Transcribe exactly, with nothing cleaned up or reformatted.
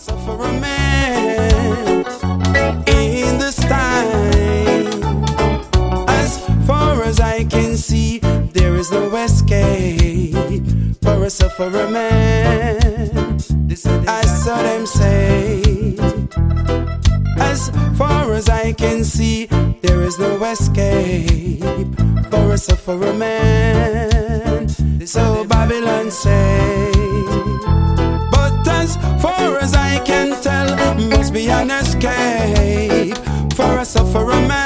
sufferer man in this time. As far as I can see, there is no escape for a sufferer man. I saw them say, as far as I can see, there is no escape for a sufferer man. So Babylon say, but as far as I can tell, must be an escape for a sufferer man.